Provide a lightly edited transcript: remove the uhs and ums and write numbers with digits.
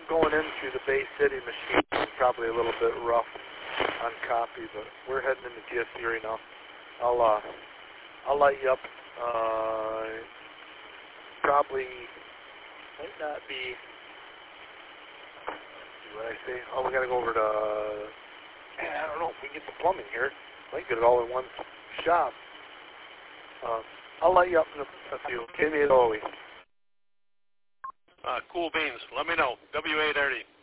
going in through the Bay City machine is probably a little bit rough on copy, but we're heading into GSC right now. I'll light you up. Probably might not be. What I say? Oh, we gotta go over to. I don't know if we get the plumbing here. Might get it all in one shop. I'll light you up in a few. Give me it always. Cool beans. Let me know. W830.